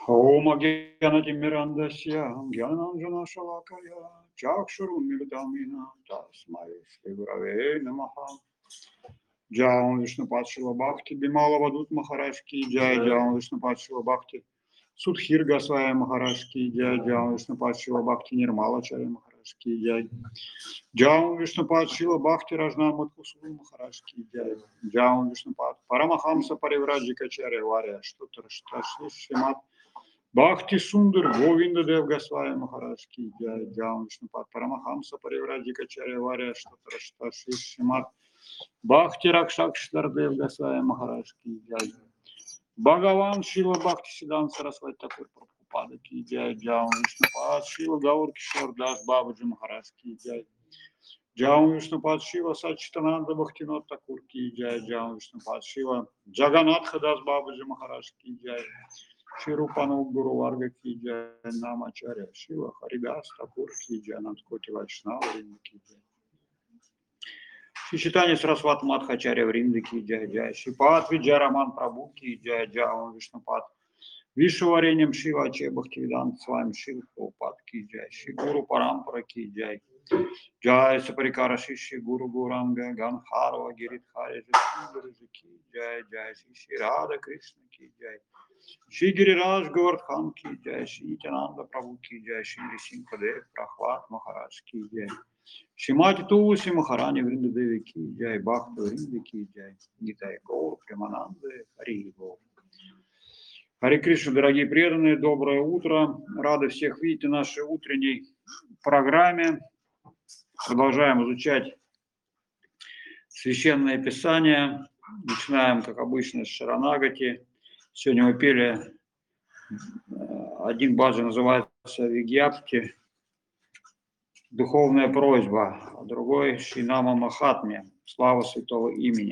Om Gyanati Mirandasya Gyananjana Shalakaya Chakshurumilidamina Tasmai Shri Gurave Namaha. Джаун Вишнупад Шила Бхакти, Бимала Вадут Махараш Ки Джай, Джаун Вишнупад Шила Бхакти, Судхир Госвами Махараш Ки Джай, Джаун Вишнупад Шила Бхакти, Нирмала Чаря Махараш Ки Джай, Джаун Вишнупад Шила Бхакти, Ражна Мадхусуду Махараш Ки Джай, Джаун Вишнупад, Парамахамса Паривраджика Чаря Варя, Штутра Шташли Шримат, Бхакти Сундар Говинда Дев Госвами Махараш Ки Джай, Джаун Вишнупад, Парамахамса Паривраджика Чаря Варя, Штутра Шташли Шримат, Бхакти Ракшак Штардев Госвами Махараш Ки Джай. Бхагаван Шила Бхакти Сидан Сарасвати Такур Прабхупада Ки Джай. Джаун Вишнупад Шила Гаур Кишор Дас Бабаджи Махараш Ки Джай. Джаун Вишнупад Шила Сачитананда Бхактинот Такур Ки Джай. Джаун Вишнупад Шила Джаганатха Дас Бабаджи Махараш Ки Джай. Ширупану Гуру Варга Ки Джай. Намачаря Шила Харидас Такур Ки Джай. Нанткоти Вайшнава Ки Джай. Шичитани Сарасват Мадхачаря Вринды Ки Джай Джай, Шипат Виджай Раман Прабhu Ки Джай Джаун Вишнупад, Вишваренем Шива Аче Бхактивиданта с вами Шива Прабхупад Ки Джай, Шигуру Парампара Ки Джай, Джай Сапарикара Шиши Гуру Гуранга, Ганхарва Гиридхари Жи Ки Джай Джай, Шиши Рада Кришна Ки Джай, Ши Гирираж Говардхан Ки Джай, Ши Нитянанда Прабhu Ки Джай, Ши Нрисимхадев Прахлад Махарадж Ки Джай. Шимати Тулси Махарани Вринда Деви Ки Джай, Бхакта Вринда Ки Джай, Нитай Гаур, Премананды, Хари Гаур. Хари Кришна, дорогие преданные, доброе утро. Рады всех видеть в нашей утренней программе. Продолжаем изучать Священное Писание. Начинаем, как обычно, с Шаранагати. Сегодня мы пели, один баджан называется Вигьяпти, духовная просьба, а другой Шинама Махатме, слава святого имени.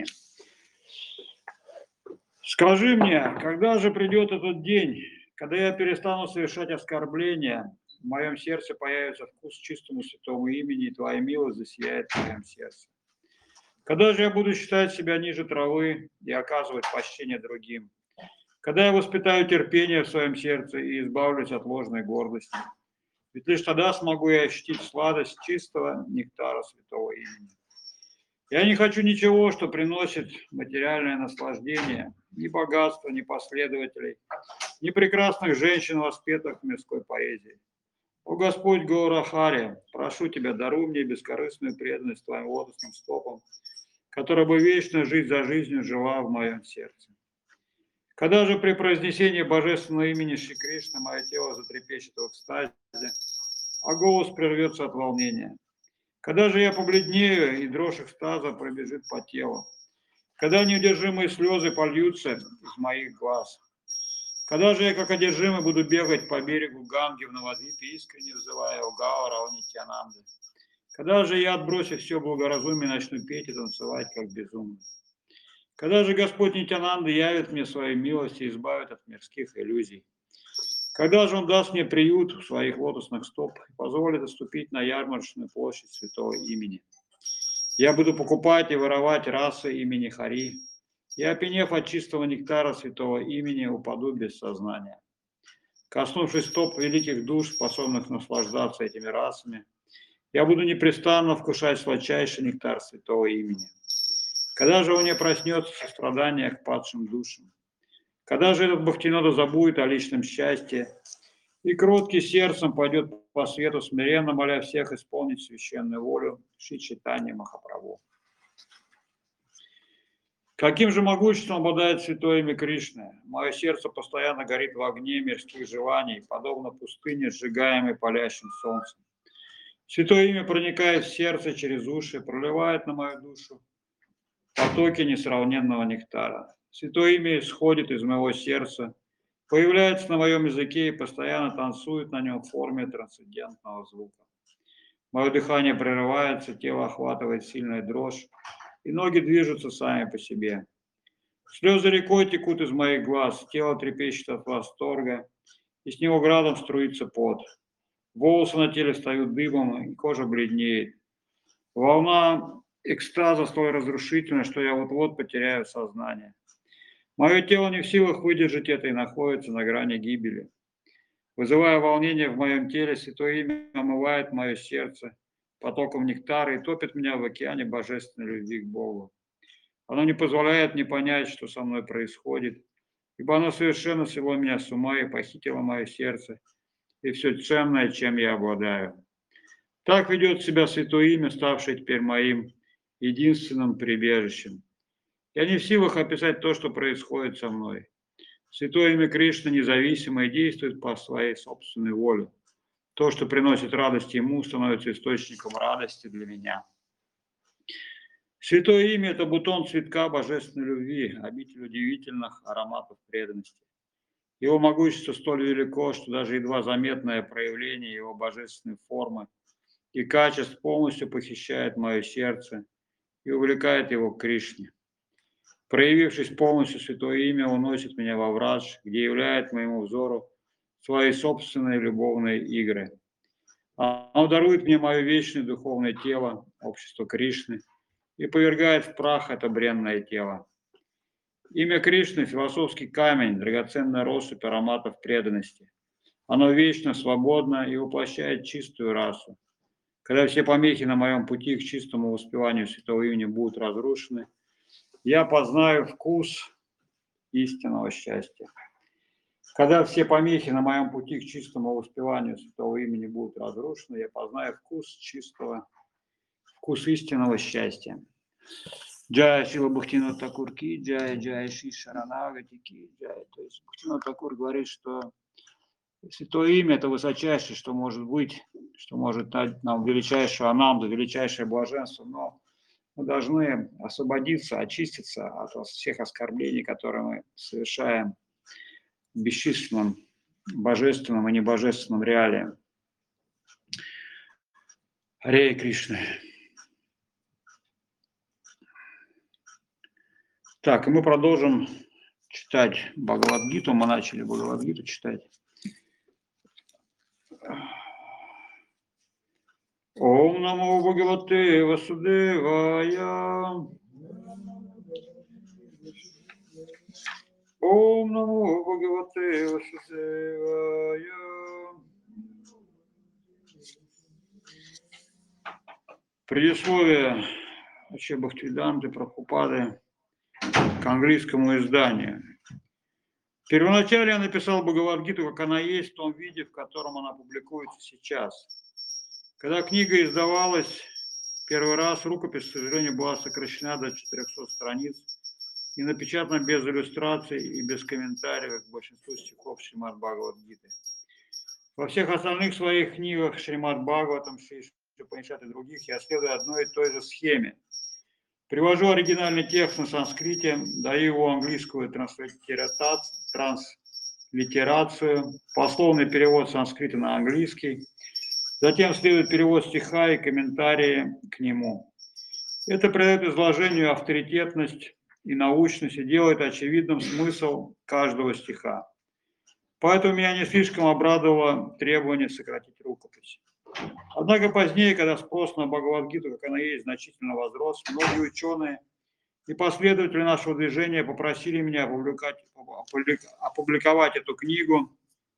Скажи мне, когда же придет этот день, когда я перестану совершать оскорбления, в моем сердце появится вкус чистому святому имени, и твоя милость засияет в моем сердце? Когда же я буду считать себя ниже травы и оказывать почтение другим? Когда я воспитаю терпение в своем сердце и избавлюсь от ложной гордости? Ведь лишь тогда смогу я ощутить сладость чистого нектара святого имени. Я не хочу ничего, что приносит материальное наслаждение, ни богатства, ни последователей, ни прекрасных женщин, воспетых в мирской поэзии. О Господь Гаурахари, прошу Тебя, даруй мне бескорыстную преданность Твоим лотосным стопам, которая бы вечно жизнь за жизнью жила в моем сердце. Когда же при произнесении божественного имени Шри Кришны мое тело затрепещет в экстазе, а голос прервется от волнения? Когда же я побледнею, и дрожь экстаза пробежит по телу? Когда неудержимые слезы польются из моих глаз? Когда же я, как одержимый, буду бегать по берегу Ганги в Навадвипе, искренне взывая о Гаура, о Нитьянанды? Когда же я, отбросив все благоразумие, начну петь и танцевать, как безумный? Когда же Господь Нитьянанда явит мне свою милость и избавит от мирских иллюзий? Когда же Он даст мне приют в своих лотосных стопах и позволит отступить на ярмарочную площадь святого имени? Я буду покупать и воровать расы имени Хари, и, опьянев от чистого нектара святого имени, упаду без сознания. Коснувшись стоп великих душ, способных наслаждаться этими расами, я буду непрестанно вкушать сладчайший нектар святого имени. Когда же у меня проснется сострадание к падшим душам? Когда же этот Бхактинода забудет о личном счастье и кроткий сердцем пойдет по свету, смиренно моля всех исполнить священную волю Шри Чайтаньи Махапрабху? Каким же могуществом обладает святое имя Кришны? Мое сердце постоянно горит в огне мирских желаний, подобно пустыне, сжигаемой палящим солнцем. Святое имя проникает в сердце через уши, проливает на мою душу потоки несравненного нектара. Святое имя исходит из моего сердца, появляется на моем языке и постоянно танцует на нем в форме трансцендентного звука. Мое дыхание прерывается, тело охватывает сильная дрожь, и ноги движутся сами по себе. Слезы рекой текут из моих глаз, тело трепещет от восторга, и с него градом струится пот. Волосы на теле встают дыбом, и кожа бледнеет. Волна экстаза столь разрушительна, что я вот-вот потеряю сознание. Мое тело не в силах выдержать это и находится на грани гибели. Вызывая волнение в моем теле, Святое Имя омывает мое сердце потоком нектара и топит меня в океане божественной любви к Богу. Оно не позволяет мне понять, что со мной происходит, ибо оно совершенно свело меня с ума и похитило мое сердце и все ценное, чем я обладаю. Так ведет себя Святое Имя, ставшее теперь моим единственным прибежищем. Я не в силах описать то, что происходит со мной. Святое Имя Кришны независимо и действует по своей собственной воле. То, что приносит радость ему, становится источником радости для меня. Святое Имя – это бутон цветка божественной любви, обитель удивительных ароматов преданности. Его могущество столь велико, что даже едва заметное проявление его божественной формы и качеств полностью похищает мое сердце и увлекает его к Кришне. Проявившись полностью, Святое Имя уносит меня во Врадж, где являет моему взору свои собственные любовные игры. Оно дарует мне мое вечное духовное тело, общество Кришны, и повергает в прах это бренное тело. Имя Кришны – философский камень, драгоценная россыпь ароматов преданности. Оно вечно, свободно и воплощает чистую расу. Когда все помехи на моем пути к чистому воспеванию Святого Имени будут разрушены, я познаю вкус истинного счастья. Когда все помехи на моем пути к чистому воспеванию Святого Имени будут разрушены, я познаю вкус истинного счастья. Джая Шила Бхактивинода Такур ки, Джая Шри Шаранагати ки, Джая. То есть Бхактивинода Такур говорит, что Святое Имя – это высочайшее, что может быть, что может дать нам величайшую ананду, величайшее блаженство, но мы должны освободиться, очиститься от всех оскорблений, которые мы совершаем бесчисленным божественным и небожественным реалиям. Харе Кришна. Так, и мы продолжим читать Бхагавад-гиту. Мы начали Бхагавад-гиту читать. Ом намо Бхагавате Васудевая. Ом намо Бхагавате Васудевая. Предисловие вообще Бхактивиданты Прабхупады к английскому изданию. Первоначально я написал Бхагавад-гиту, как она есть, в том виде, в котором она публикуется сейчас. Когда книга издавалась первый раз, рукопись, к сожалению, была сокращена до 400 страниц и напечатана без иллюстраций и без комментариев к большинству стихов Шримад Бхагавад-гиты. Во всех остальных своих книгах Шримад Бхагаватам, Шри Упанишад и других я следую одной и той же схеме. Привожу оригинальный текст на санскрите, даю его английскую транслитерацию, пословный перевод санскрита на английский, затем следует перевод стиха и комментарии к нему. Это придает изложению авторитетность и научность и делает очевидным смысл каждого стиха. Поэтому меня не слишком обрадовало требование сократить рукопись. Однако позднее, когда спрос на Бхагавад-гиту, как она есть, значительно возрос, многие ученые и последователи нашего движения попросили меня опубликовать эту книгу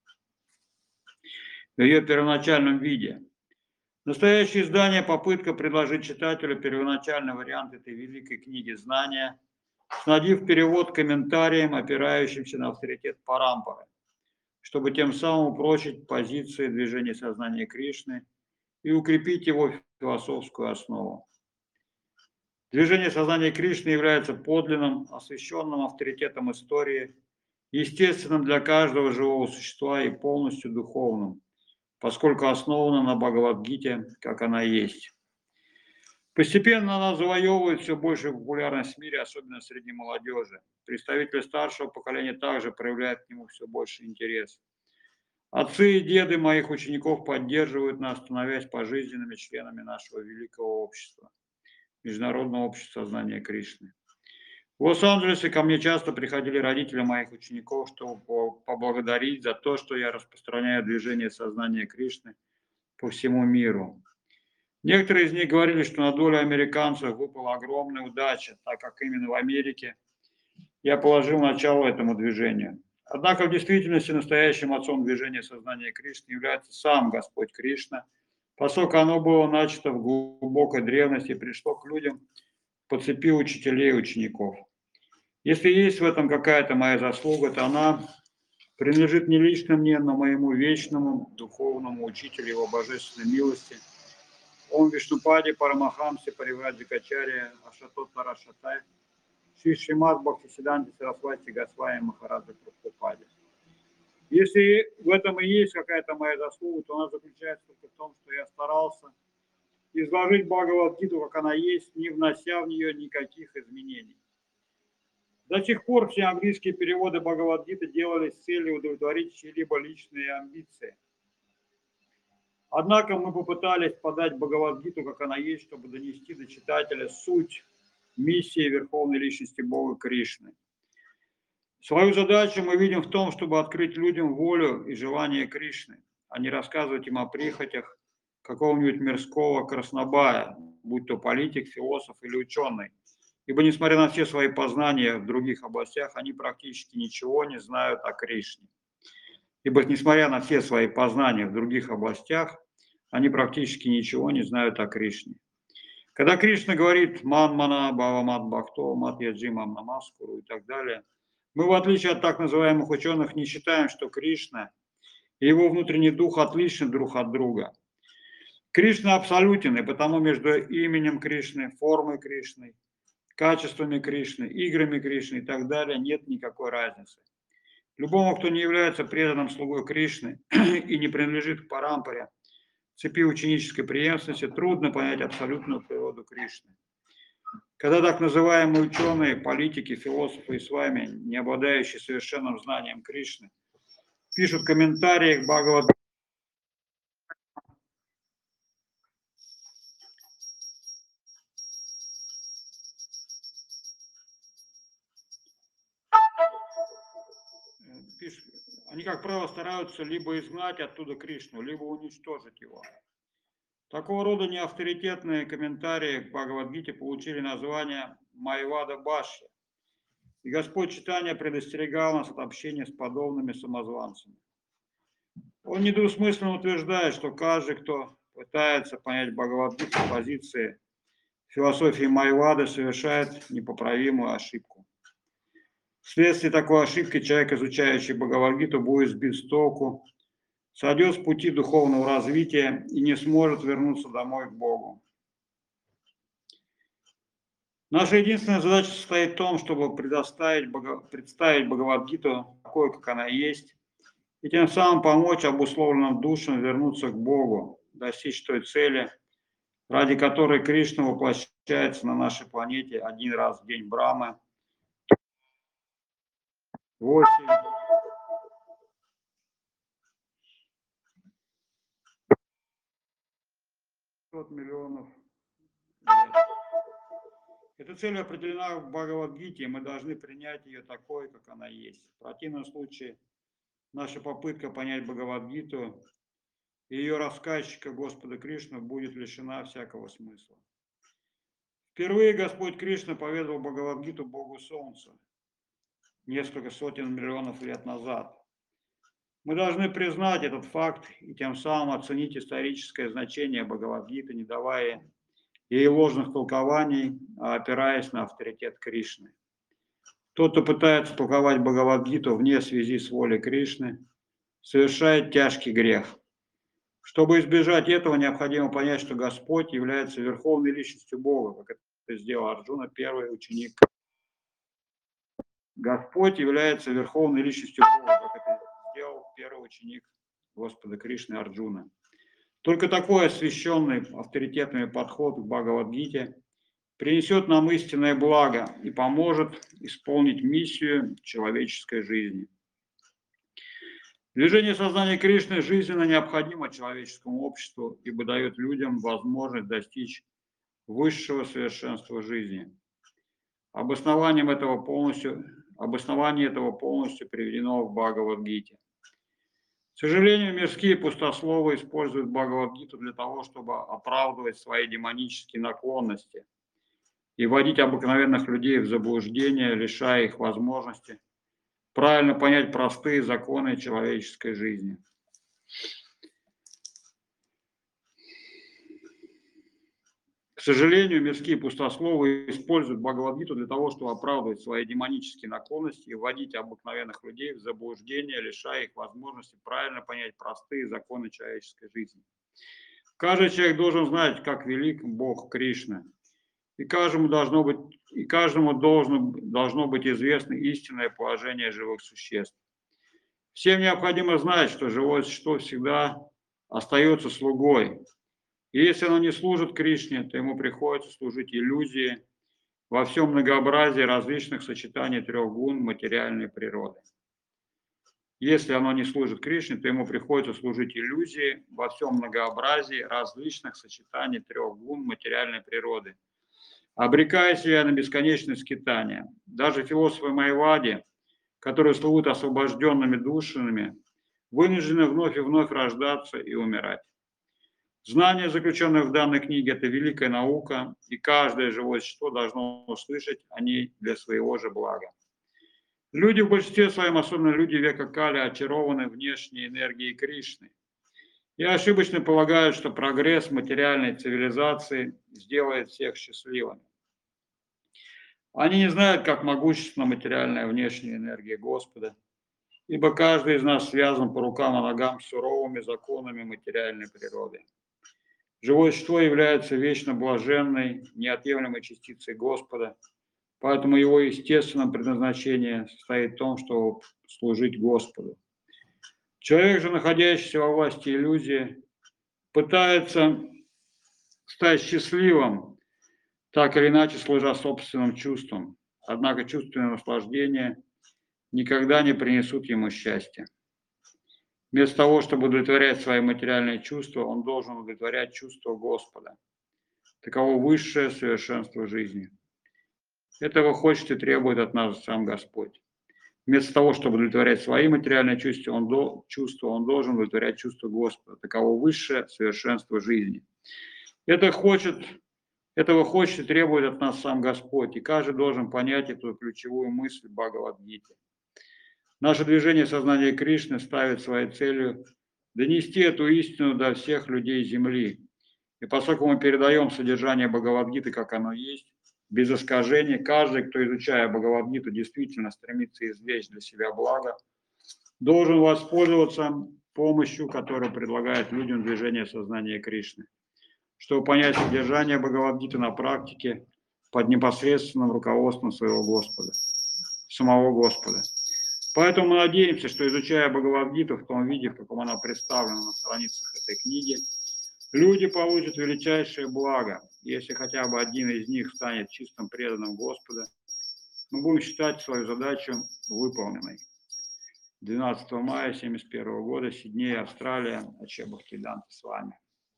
в ее первоначальном виде. Настоящее издание – попытка предложить читателю первоначальный вариант этой великой книги знания, снабдив перевод комментарием, опирающимся на авторитет Парампары, чтобы тем самым упрочить позиции движения сознания Кришны и укрепить его философскую основу. Движение сознания Кришны является подлинным, освященным авторитетом истории, естественным для каждого живого существа и полностью духовным, поскольку основана на Бхагавад-гите, как она есть. Постепенно она завоевывает все большую популярность в мире, особенно среди молодежи. Представители старшего поколения также проявляют к нему все больше интерес. Отцы и деды моих учеников поддерживают нас, становясь пожизненными членами нашего великого общества, Международного общества сознания Кришны. В Лос-Анджелесе ко мне часто приходили родители моих учеников, чтобы поблагодарить за то, что я распространяю движение сознания Кришны по всему миру. Некоторые из них говорили, что на долю американцев выпала огромная удача, так как именно в Америке я положил начало этому движению. Однако в действительности настоящим отцом движения сознания Кришны является сам Господь Кришна, поскольку оно было начато в глубокой древности и пришло к людям по цепи учителей и учеников. Если есть в этом какая-то моя заслуга, то она принадлежит не лично мне, но моему вечному духовному учителю его божественной милости, Ом Вишнупаде Парамахамсе Паривраджикачария Ашатот Парашатай Шри Шримад Бхактисиданти Сарасвати Госвами Махараджа Прабхупаде. Если в этом и есть какая-то моя заслуга, то она заключается только в том, что я старался изложить Бхагавад-гиту, как она есть, не внося в нее никаких изменений. До сих пор все английские переводы Бхагавад-гиты делались с целью удовлетворить чьи-либо личные амбиции. Однако мы попытались подать Бхагавад-гиту, как она есть, чтобы донести до читателя суть миссии Верховной Личности Бога Кришны. Свою задачу мы видим в том, чтобы открыть людям волю и желание Кришны, а не рассказывать им о прихотях какого-нибудь мирского краснобая, будь то политик, философ или ученый. Ибо, несмотря на все свои познания в других областях, они практически ничего не знают о Кришне. Ибо, несмотря на все свои познания в других областях, они практически ничего не знают о Кришне. Когда Кришна говорит «Ман-мана, бава-мат-бхакто, мат-яджимам намаскуру» и так далее, мы, в отличие от так называемых ученых, не считаем, что Кришна и его внутренний дух отличны друг от друга. Кришна абсолютен, и потому между именем Кришны, формой Кришны, качествами Кришны, играми Кришны и так далее нет никакой разницы. Любому, кто не является преданным слугой Кришны и не принадлежит к парампаре, цепи ученической преемственности, трудно понять абсолютную природу Кришны. Когда так называемые ученые, политики, философы и с вами, не обладающие совершенным знанием Кришны, пишут комментарии к Бхагавад-гите, они, как правило, стараются либо изгнать оттуда Кришну, либо уничтожить его. Такого рода неавторитетные комментарии к Бхагавад-гите получили название Майвада Баши. И Господь Чайтанья предостерегал нас от общения с подобными самозванцами. Он недвусмысленно утверждает, что каждый, кто пытается понять Бхагавад-гиту с позиции философии Майвады, совершает непоправимую ошибку. Вследствие такой ошибки человек, изучающий Бхагавад-гиту, будет сбит с толку, сойдет с пути духовного развития и не сможет вернуться домой к Богу. Наша единственная задача состоит в том, чтобы представить Бхагавад-гиту такой, как она есть, и тем самым помочь обусловленным душам вернуться к Богу, достичь той цели, ради которой Кришна воплощается на нашей планете один раз в день Брамы, 8 миллионов лет. Эта цель определена в Бхагавад-гите, и мы должны принять ее такой, как она есть. В противном случае наша попытка понять Бхагавад-гиту и ее рассказчика Господа Кришну будет лишена всякого смысла. Впервые Господь Кришна поведал Бхагавад-гиту Богу Солнца несколько сотен миллионов лет назад. Мы должны признать этот факт и тем самым оценить историческое значение Бхагавад-гиты, не давая ей ложных толкований, а опираясь на авторитет Кришны. Тот, кто пытается толковать Бхагавад-гиту вне связи с волей Кришны, совершает тяжкий грех. Чтобы избежать этого, необходимо понять, что Господь является верховной личностью Бога, как это сделал Арджуна, первый ученик. Господь является верховной личностью Бога, как это сделал первый ученик Господа Кришны Арджуна. Только такой освященный авторитетный подход к Бхагавад-гите принесет нам истинное благо и поможет исполнить миссию человеческой жизни. Движение сознания Кришны жизненно необходимо человеческому обществу, ибо дает людям возможность достичь высшего совершенства жизни. Обоснование этого полностью приведено в Бхагавад-гите. К сожалению, мирские пустословы используют Бхагавад-гиту для того, чтобы оправдывать свои демонические наклонности и вводить обыкновенных людей в заблуждение, лишая их возможности правильно понять простые законы человеческой жизни. К сожалению, мирские пустословы используют Бхагавад-гиту для того, чтобы оправдывать свои демонические наклонности и вводить обыкновенных людей в заблуждение, лишая их возможности правильно понять простые законы человеческой жизни. Каждый человек должен знать, как велик Бог Кришна, и каждому должно быть известно истинное положение живых существ. Всем необходимо знать, что живое существо всегда остается слугой. И если оно не служит Кришне, то ему приходится служить иллюзии во всем многообразии различных сочетаний трех гун материальной природы. Если оно не служит Кришне, то ему приходится служить иллюзии во всем многообразии различных сочетаний трех гун материальной природы, обрекая себя на бесконечные скитания. Даже философы Майявади, которые слывут освобожденными душами, вынуждены вновь и вновь рождаться и умирать. Знание, заключенное в данной книге, это великая наука, и каждое живое существо должно услышать о ней для своего же блага. Люди в большинстве своем, особенно люди века Кали, очарованы внешней энергией Кришны и ошибочно полагают, что прогресс материальной цивилизации сделает всех счастливыми. Они не знают, как могущественна материальная внешняя энергия Господа, ибо каждый из нас связан по рукам и ногам суровыми законами материальной природы. Живое существо является вечно блаженной, неотъемлемой частицей Господа, поэтому его естественное предназначение состоит в том, чтобы служить Господу. Человек же, находящийся во власти иллюзии, пытается стать счастливым, так или иначе служа собственным чувствам. Однако чувственные наслаждения никогда не принесут ему счастья. Вместо того, чтобы удовлетворять свои материальные чувства, он должен удовлетворять чувства Господа. Таково высшее совершенство жизни. Этого хочет и требует от нас сам Господь. Вместо того, чтобы удовлетворять свои материальные чувства, он должен удовлетворять чувства Господа. Таково высшее совершенство жизни. Этого хочет и требует от нас сам Господь. И каждый должен понять эту ключевую мысль в Бхагавад-гите. Наше движение сознания Кришны ставит своей целью донести эту истину до всех людей Земли. И поскольку мы передаем содержание Бхагавад-гиты, как оно есть, без искажений, каждый, кто, изучая Бхагавад-гиту, действительно стремится извлечь для себя благо, должен воспользоваться помощью, которую предлагает людям движение сознания Кришны, чтобы понять содержание Бхагавад-гиты на практике под непосредственным руководством своего Господа, самого Господа. Поэтому мы надеемся, что, изучая Бхагавад-гиту в том виде, в каком она представлена на страницах этой книги, люди получат величайшее благо. Если хотя бы один из них станет чистым преданным Господа, мы будем считать свою задачу выполненной. 12 мая 1971 года, Сидней, Австралия, Аче Бхактивиданта с вами.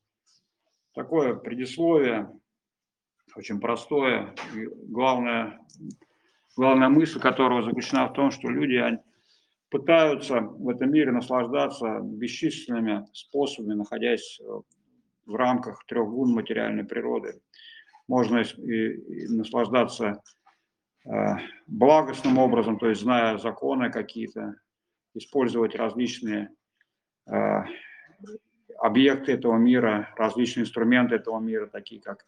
Такое предисловие, очень простое. Главная мысль которого заключена в том, что люди пытаются в этом мире наслаждаться бесчисленными способами, находясь в рамках трех гун материальной природы. Можно и наслаждаться благостным образом, то есть зная законы какие-то, использовать различные объекты этого мира, различные инструменты этого мира, такие как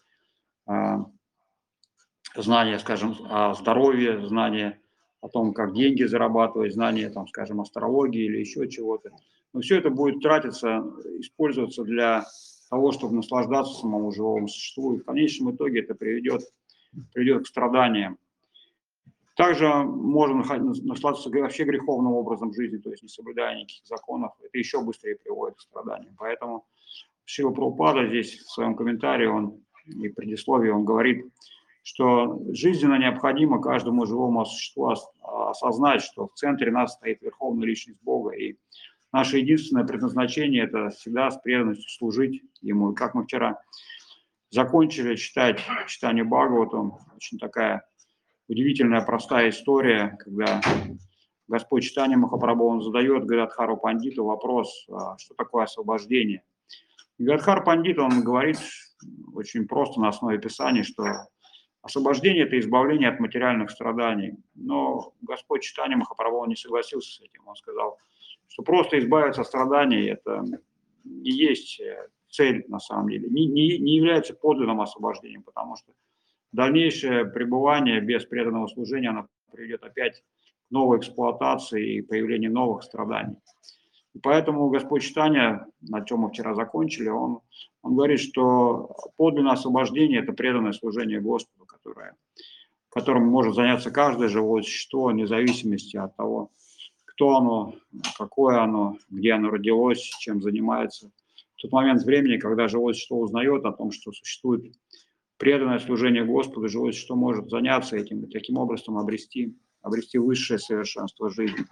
знания, скажем, о здоровье, знания о том, как деньги зарабатывать, знания, там, скажем, астрологии или еще чего-то. Но все это будет тратиться, использоваться для того, чтобы наслаждаться самому живому существу. И в конечном итоге это приведет к страданиям. Также можно наслаждаться вообще греховным образом жизни, то есть не соблюдая никаких законов. Это еще быстрее приводит к страданиям. Поэтому Шрила Прабхупада здесь в своем комментарии и предисловии он говорит, что жизненно необходимо каждому живому существу осознать, что в центре нас стоит Верховная Личность Бога, и наше единственное предназначение – это всегда с преданностью служить Ему. И как мы вчера закончили читать читание Бхагаватам, очень такая удивительная, простая история, когда Господь Чайтанья Махапрабху, он задает Гададхару Пандиту вопрос, что такое освобождение. И Гададхар Пандит, он говорит очень просто на основе Писания, что Освобождение – это избавление от материальных страданий. Но Господь Чайтанья Махапрабху не согласился с этим. Он сказал, что просто избавиться от страданий – это не есть цель на самом деле, не является подлинным освобождением, потому что дальнейшее пребывание без преданного служения, оно приведет опять к новой эксплуатации и появлению новых страданий. И поэтому Господь Чайтанья, на чем мы вчера закончили, он говорит, что подлинное освобождение – это преданное служение Господу, которым может заняться каждое живое существо, вне зависимости от того, кто оно, какое оно, где оно родилось, чем занимается. В тот момент времени, когда живое существо узнает о том, что существует преданное служение Господу, живое существо может заняться этим и таким образом обрести высшее совершенство жизни.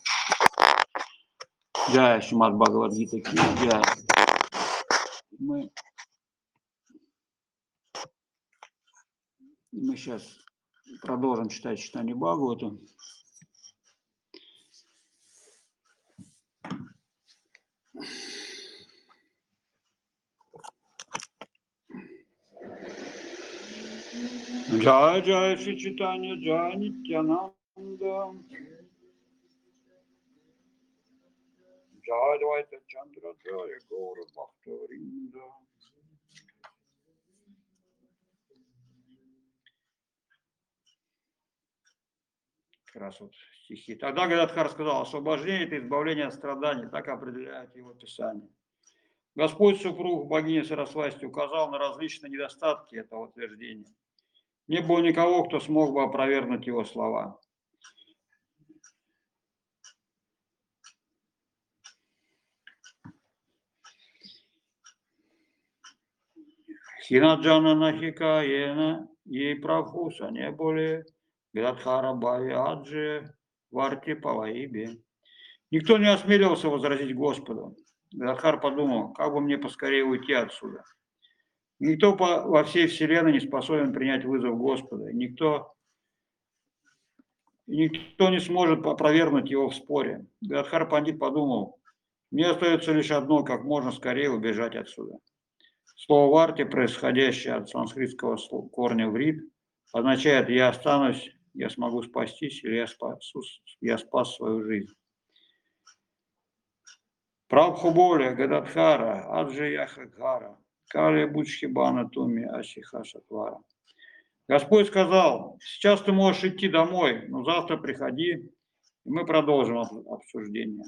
Джай Шримад Бхагавад-гита ки джай. Мы сейчас продолжим читать читание Бхагавата. Джай Джай Шри Чайтанья Джай Нитьянанда. Джай Двайта Чандра Джай Гора Бхактавринда. Как раз вот стихи. Тогда Гададхар сказал, освобождение – это избавление от страданий, так определяет его Писание. Господь супруг богини Сарасвати указал на различные недостатки этого утверждения. Не было никого, кто смог бы опровергнуть его слова. Хинаджана Нахикаена ей Прабхуса не более Гададхара Бхавиаджи Варти Палаиби. Никто не осмеливался возразить Господу. Гададхар подумал, как бы мне поскорее уйти отсюда. Никто во всей вселенной не способен принять вызов Господа. Никто не сможет опровергнуть его в споре. Гададхар Пандит подумал, мне остается лишь одно, как можно скорее убежать отсюда. Слово «варти», происходящее от санскритского корня «врит», означает «я останусь, я смогу спастись» или «я спас свою жизнь». Прабхуболя, Гададхара, Аджаяхагхара, Кали Будшхибана Туми Асиха Сатвара. Господь сказал, сейчас ты можешь идти домой, но завтра приходи, и мы продолжим обсуждение.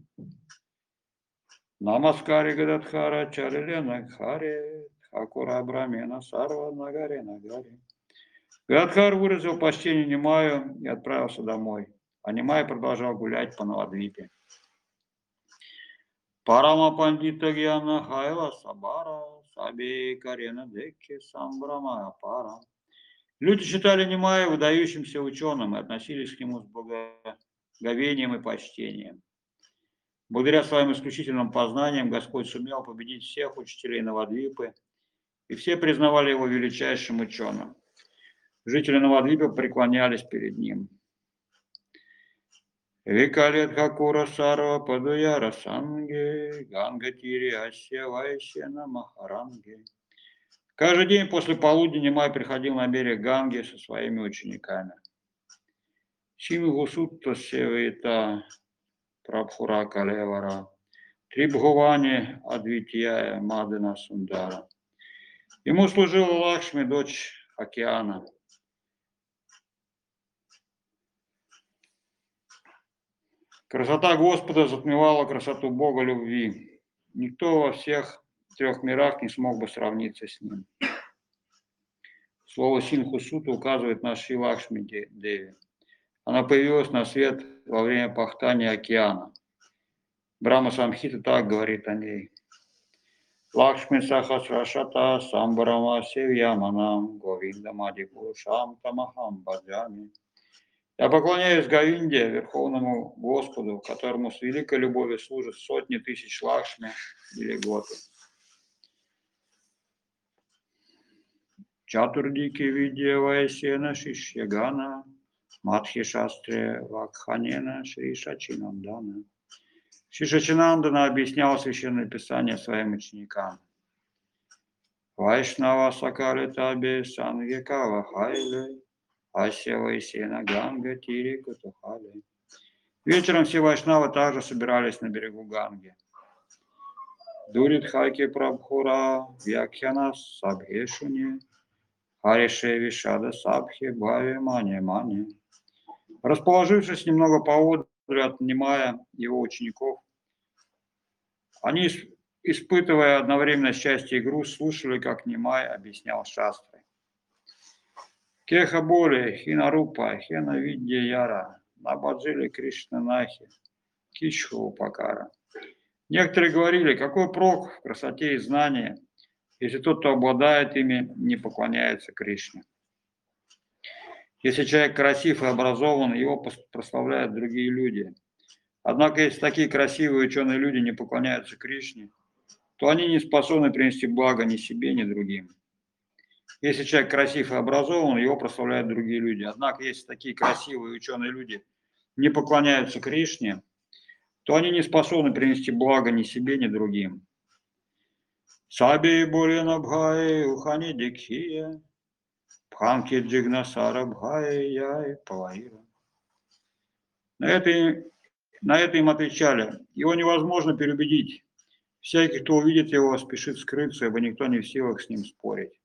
Намаскари Гададхара Чарилена Харе Хакура Брамена Сарва Нагаре Нагаре. Гададхар выразил почтение Нимаю и отправился домой, а Нимай продолжал гулять по Навадвипе. Парама Пандита Гьяна Хайла Сабара Саби Карена Декки Самбрама Пара. Люди считали Нимая выдающимся ученым и относились к нему с благоговением и почтением. Благодаря своим исключительным познаниям Господь сумел победить всех учителей Навадвипы, и все признавали его величайшим ученым. Жители Навадвипы преклонялись перед ним. Викалет Хакура Сарва Падуяра Санге Гангатири Асья Вайсена Махаранге. Каждый день после полудня Нимай приходил на берег Ганги со своими учениками. Симгусутта Севита Прабхура Калевара, Трибхувани Адвитьяя Мадана Сундара. Ему служила Лакшми, дочь океана. Красота Господа затмевала красоту Бога любви. Никто во всех трех мирах не смог бы сравниться с ним. Слово Синхусута указывает на Шри Лакшми Деви. Она появилась на свет во время пахтания океана. Брахма Самхита так говорит о ней. Лакшми Сахасрашата Самбарама Севьяманам Говиндамади Пурушам Тамахам Баджами. Я поклоняюсь Говинде, Верховному Господу, которому с великой любовью служат сотни тысяч Лакшми или готы. Чатурдики Видья Вайсена Шишьягана Мадхи Шастре Вакханена Шри Шачинандана. Шри Шачинандана объяснял Священное Писание своим ученикам. Вайшнава Сакали Таби Сангекава Хайле, Асева и Сена Ганга Тири Кутухали. Вечером все вайшнавы также собирались на берегу Ганги. Дурит Хаки Прабхура, Вьякхяна Сабхешуни, Харише Вишада Сабхи, Бхави Мани Мани. Расположившись немного поодаль от Нимая, его учеников, они, испытывая одновременно счастье и грусть, слушали, как Нимай объяснял шастры. Кеха Боли, Хинарупа, Хена Видья Яра, Набаджили Кришнанахи, Кичху Пакара. Некоторые говорили, какой прок в красоте и знании, если тот, кто обладает ими, не поклоняется Кришне. Если человек красив и образован, его прославляют другие люди. Однако, если такие красивые ученые люди не поклоняются Кришне, то они не способны принести благо ни себе, ни другим. Если человек красив и образован, его прославляют другие люди. Однако, если такие красивые ученые люди не поклоняются Кришне, то они не способны принести благо ни себе, ни другим. Саби Болена Бхай Ухани Дикхия, Пханки Джигнасара Бхай Яй Палаира. На это им отвечали: его невозможно переубедить. Всякий, кто увидит его, спешит скрыться, ибо никто не в силах с ним спорить.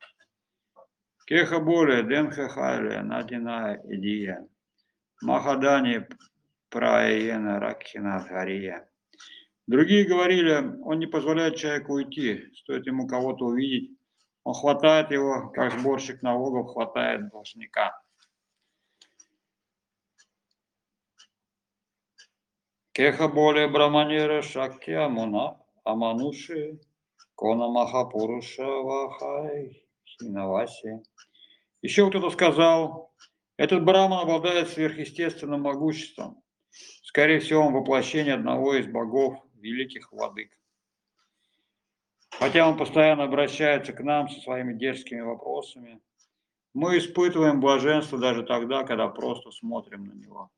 Кеха Боле, Денха Хайле, Надина Идия, Махадани Праена Ракхина Гария. Другие говорили, он не позволяет человеку уйти, стоит ему кого-то увидеть, он хватает его, как сборщик налогов хватает должника. Кеха Боле Браманира Шакья Муна Амануши Кона Махапуруша Вахай Хинаваси. Еще кто-то сказал, этот браман обладает сверхъестественным могуществом. Скорее всего, он воплощение одного из богов, великих владык. Хотя он постоянно обращается к нам со своими дерзкими вопросами, мы испытываем блаженство даже тогда, когда просто смотрим на него.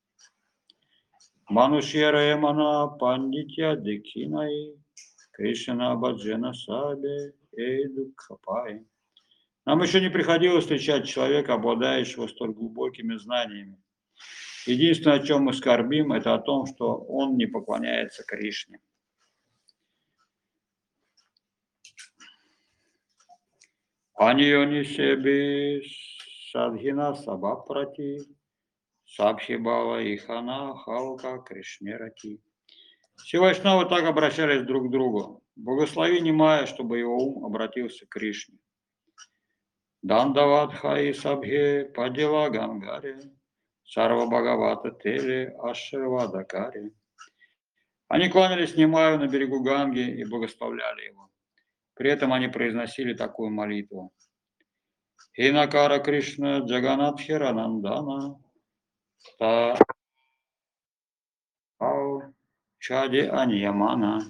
Манушьера Эмана Пандитья Декинай Кришна Баджена Сабе Эйдукхапай. Нам еще не приходилось встречать человека, обладающего столь глубокими знаниями. Единственное, о чем мы скорбим, это о том, что он не поклоняется Кришне. Аньони Себи Садхина Сабапрати Сабхибала Ихана Халка Кришнерати. Все вайшнавы так обращались друг к другу. Благослови Нимая, чтобы его ум обратился к Кришне. Дандавадхаи Сабхе Падила Гангаре Сарва Бхагавата Теле Ашервадакаре. Они кланялись Нимаю на берегу Ганги и благословляли его. При этом они произносили такую молитву. Хинакара Кришна Джаганатхиранандана Та Чади Аньямана.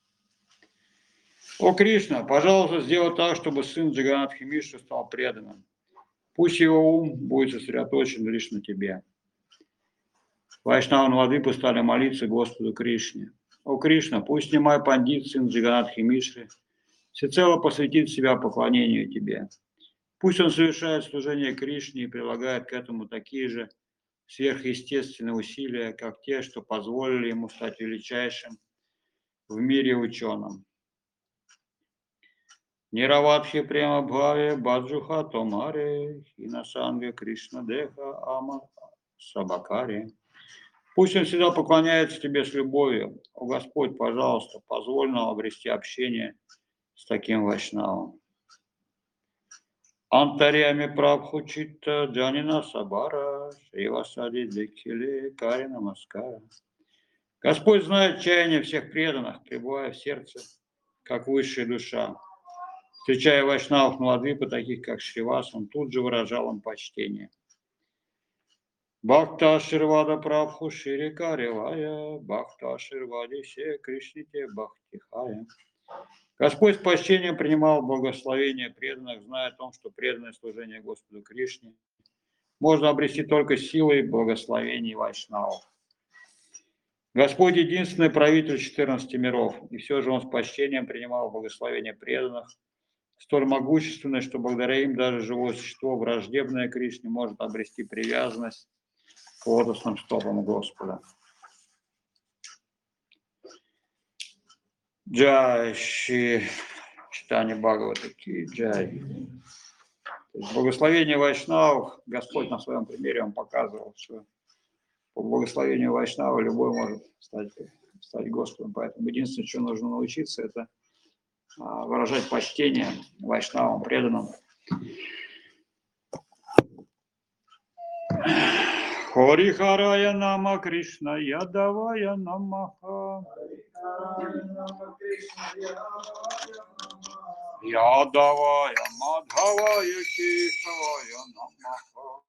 О Кришна, пожалуйста, сделай так, чтобы сын Джаганатхи Мишры стал преданным. Пусть его ум будет сосредоточен лишь на тебе. Вайшнавы Владыку стали молиться Господу Кришне. О Кришна, пусть Нимай Пандит, сын Джаганатхи Мишры, всецело посвятит себя поклонению тебе. Пусть он совершает служение Кришне и прилагает к этому такие же сверхъестественные усилия, как те, что позволили ему стать величайшим в мире ученым. Ниравадхи према бхаве баджуха томаре хинасанга Кришна деха ама сабакаре. Пусть он всегда поклоняется тебе с любовью. О Господь, пожалуйста, позволь нам обрести общение с таким вайшнавом. Антарями прабхучита джанина сабара шривасади декхиле карина маскара. Господь знает чаяние всех преданных, пребывая в сердце, как высшая душа. Встречая вайшнавов Младвипы, таких как Шривас, он тут же выражал им почтение. Бхакта Ширвада Прабху Ширика Ревая, Бхакта Ширвади Се Кришните Бхактихая. Господь с почтением принимал благословение преданных, зная о том, что преданное служение Господу Кришне можно обрести только силой благословений вайшнавов. Господь единственный правитель 14 миров, и все же он с почтением принимал благословение преданных, столь могущественны, что благодаря им даже живое существо, враждебное Кришне, может обрести привязанность к лотосным стопам Господа. Джай Шри Чайтанья Бхагавата ки джай. Благословение Вайшнавов, Господь на своем примере вам показывал, что по благословению Вайшнава любой может стать Господом. Поэтому единственное, что нужно научиться, это выражать почтение Вайшнавам, преданным. Хорихарая нама Кришна Ядавая намаха. Ядавая Мадхавая Кешавая намаха.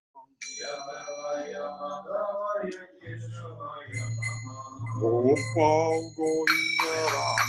Гопал Гоиндарам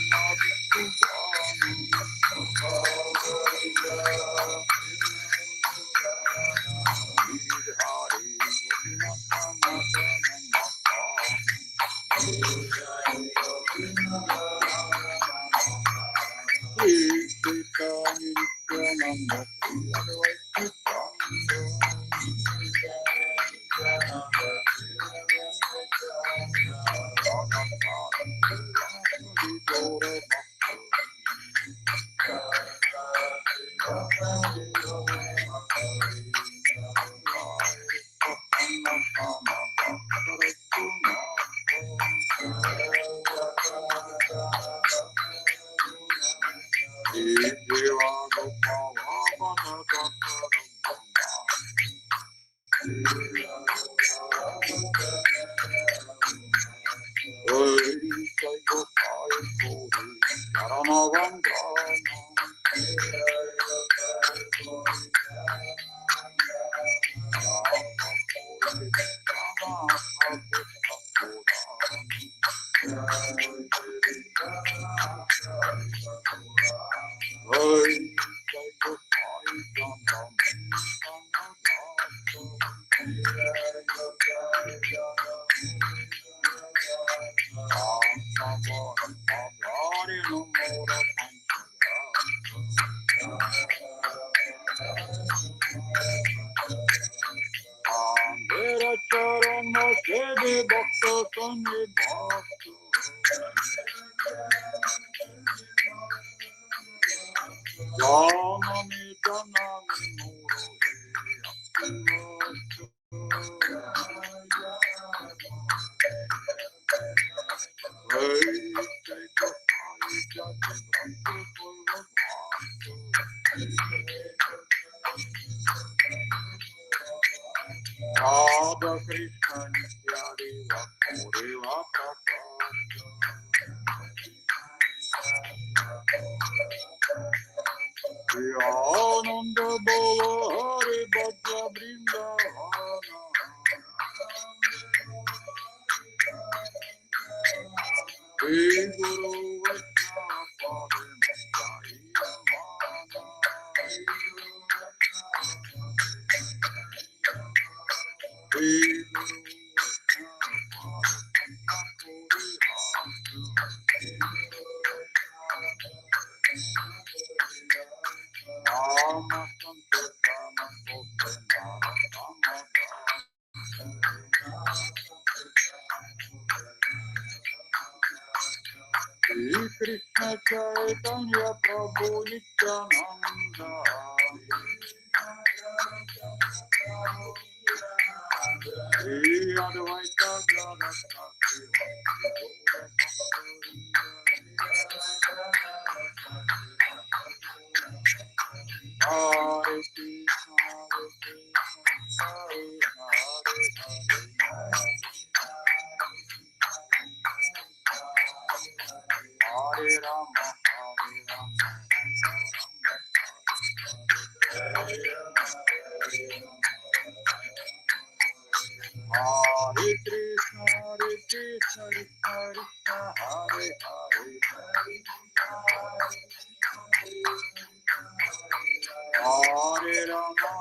Radha Krishna Nitya Deva Ananda Bala Hari Bhakta Vrindavana Hey Guru Vaishnava Hey Krishna Chaitanya Prabhu Nityananda Shri Advaita Gadadhari Hare Krishna Hare Hare Rama Hare Krishna Krishna Krishna Hare Hare Hare Rama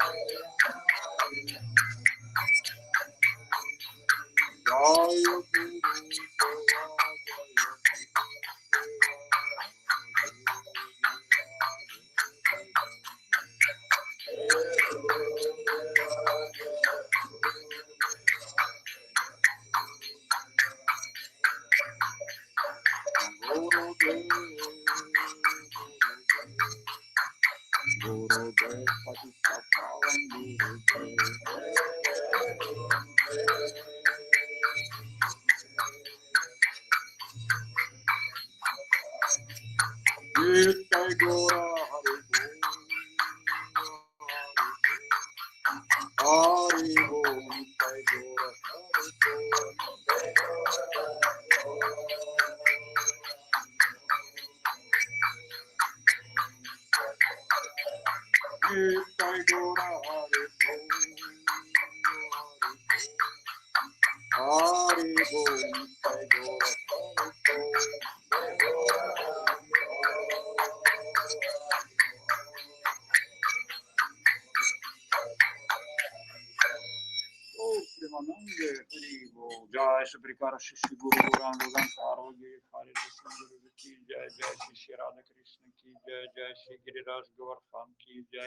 Jai Shri Prikara Shri Guru Gauranga Gansaro Giri Hari Sundar Ki Jai Jai Shri Radha Krishna Ki Jai Jai Shri Giriraj Govardhan Ki Jai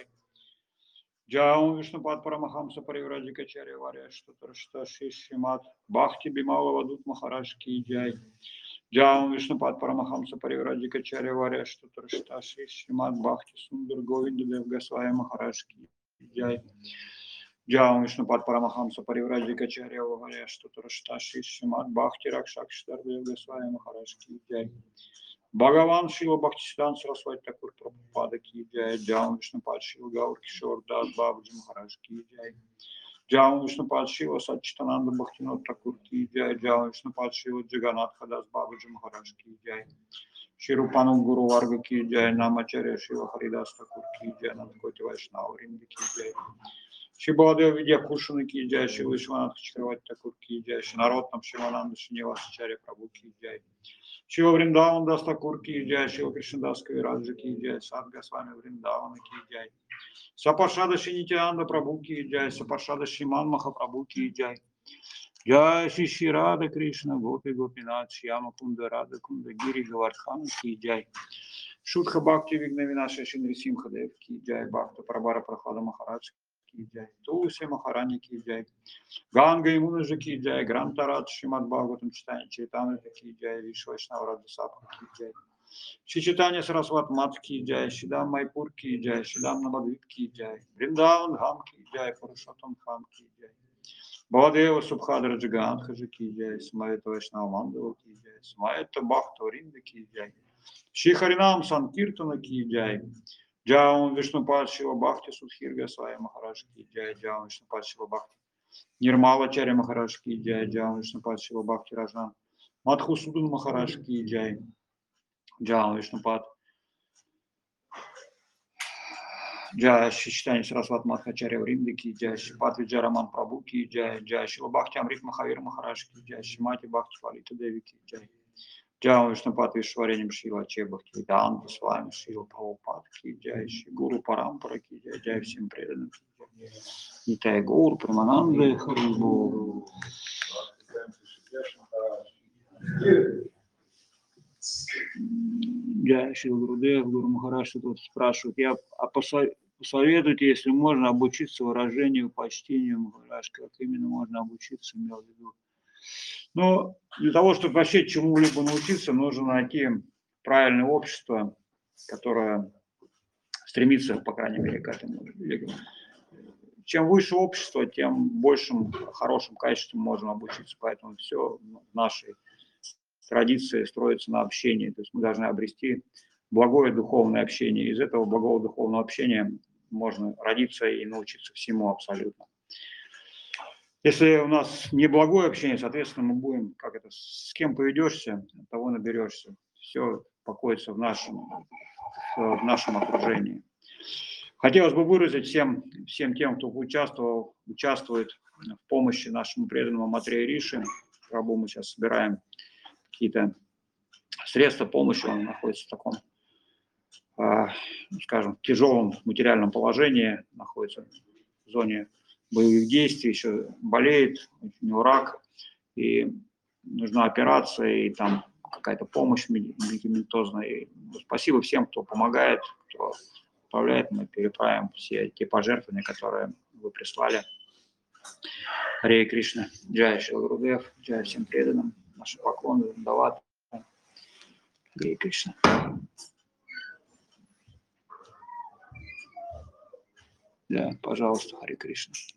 Jai Om Vishnupad Paramahамса Паривраджикачарья Варя Штутаршта Шри Шримад Бхакти Бимала Вадут Махарадж Ки Jai Jai Om Vishnupad Paramahамса Паривраджикачарья Варя Штутаршта Шри Шримад Бхакти Сундар Говинда Дев Госвами Махарадж Ки Jai Jai Om Vishnupad Paramahамса Паривраджикачарья Варя Штутаршта Шри Шримад Бхакти Ракшакшитар Дев Госвами Махарадж Ки Jai Бхагаван Шила Бхактисиданта Сарасвати Такур Прабхупада Ки Jai Jai Om Vishnupad Шила Гаур Кишор Дас Бабаджи Махарадж Ки Jai Jai Om Vishnupad Шила Саччитананда Бхактинот Такур Ки Jai Jai Om Vishnupad Шила Джаганатха Дас Бабаджи Махарадж Ки Jai Ширупану Гуру Варга Ки Jai Намачарья Шила Харидас Такур Ки Jai Нандкоти Вайшнава Вринда Ки Jai Шри Баладева Видья Кушана Ки Jai Шри Вишванатха Чакравати Такур Ки Jai Шри Наротнам Шримананда Шинивасачарья Прабху Ки Jai Шила Вриндаван Дас Такур Ки Jai Шила Кришнадас Кавираджа Ки Jai Сад Госвами Вриндавана Ки Jai Сапаршада Шинитянанда Прабху Ки Jai Сапаршада Шриман Махапрабху Ки Jai Jai Шри Шри Рада Кришна Гопи Гопинат Шьяма Кунда Рада Кунда Гири Гавардхан Ки Jai Шутха Бхакти Вигнавинаша Шинри Симхадев Ки Jai Бхакта Прабара Прахлада Махарадж Ки Jai Тулси Махарани Ки Jai Ганга Имунаджа Ки Jai Грантарат Шримад Бхагаватам Читание Чайтамрита Ки Jai Вишвайшнава Рада Сапха Ки Jai Шри Читание Сарасват Мат Ки Jai Шидам Майпур Ки Jai Шидам Намадвит Ки Jai Вриндаван Дхам Ки Jai Пурушоттам Дхам Ки Jai Бхавадева Субхадра Джигантхаджа Ки Jai Смаэта Вайшнава Мандава Ки Jai Смаэта Бхакта Вринда Ки Jai Шри Харинам Санкиртана Ки Jai Jai Om Vishnupad Шила Бхакти Судхир Госвами Махарадж Ки Jai Jai Om Vishnupad Шила Бхакти Нирмала Чарья Махарадж Ки Jai Jai Om Vishnupad Шила Бхакти Раджан Мадхусудан Махарадж Ки Jai Jai Om Vishnupad Jai Шри Читание Сарасват Мадхачарья Вринда Ки Jai Шри Пат Виджараман Прабху Ки Jai Jai Шила Бхакти Амрит Махавир Махарадж Ки Jai Шри Мати Бхакти Фалита Деви Ки Jai Jai Om Vishnupad Вишвареням Шила Чебхакти Веданта с вами Шила Прабхупад Ки Jai Шри Гуру Парампара Ки Jai Jai всем преданным Ки Jai Нитай Гаур Прамананды Харибол Jai Шри Гурудев Гуру Махарадж тут спрашивают, посоветуйте, если можно, обучиться выражению почтению Махарадж, как именно можно обучиться, имел в виду. Но для того, чтобы вообще чему-либо научиться, нужно найти правильное общество, которое стремится, по крайней мере, к этому. Чем выше общество, тем большим хорошим качеством можно обучиться. Поэтому все в нашей традиции строится на общении. То есть мы должны обрести благое духовное общение. Из этого благого духовного общения можно родиться и научиться всему абсолютно. Если у нас неблагое общение, соответственно, мы будем, с кем поведешься, того наберешься. Все покоится в нашем окружении. Хотелось бы выразить всем тем, кто участвует в помощи нашему преданному Матрея Риши. Прабху, мы сейчас собираем какие-то средства помощи, он находится в таком, скажем, тяжелом материальном положении, находится в зоне боевых действий, еще болеет, у него рак, и нужна операция, и там какая-то помощь медикаментозная. И спасибо всем, кто помогает, кто отправляет, мы переправим все те пожертвования, которые вы прислали. Харе Кришна, Джай Шрила Гурудев, Джай всем преданным, наши поклоны, Дават, Харе Кришна. Да, пожалуйста, Харе Кришна.